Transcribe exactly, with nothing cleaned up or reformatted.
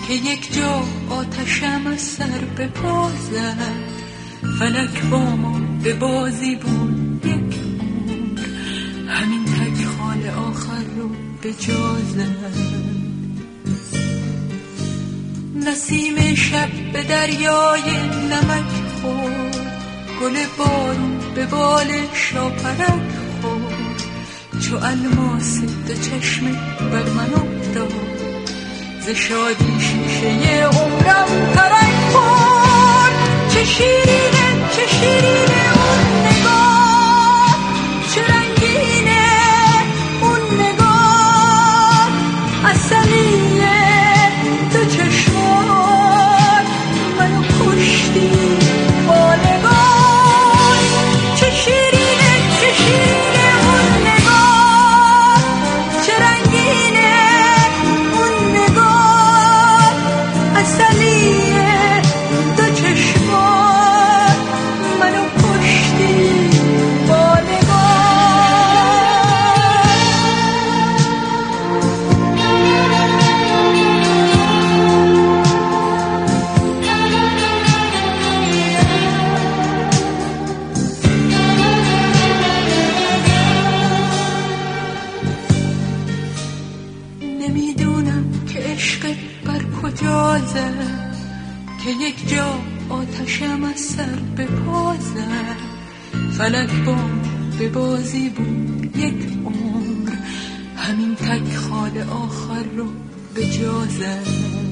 که یک جا آتشم از سر به پا زد. فلک با ما به بازی بود یک عمر، همین تک خال آخر رو به جا زد. نسیم شب به دریای نمک خورد، گل بارون به بال شاپرک خورد. چو الماس دو چشم بر من افتاد، ز شادی شیشه عمرم ترک خورد. چه شیرینه چه شیرینه اون نگاه، چه رنگینه اون نگاه، عسلیه دو چشمان منو کشتی با نگاه. چه شیرینه چه شیرینه اون نگاه، چه رنگینه اون نگاه، عسلیه دو چشمان منو کشتی با نگاه. نمیدونم که عشقت بر کجا زد، که یک جا آتشم از سر به پا زد. فلک با به بازی بود یک عمر، همین تک خال آخر رو به جا زد.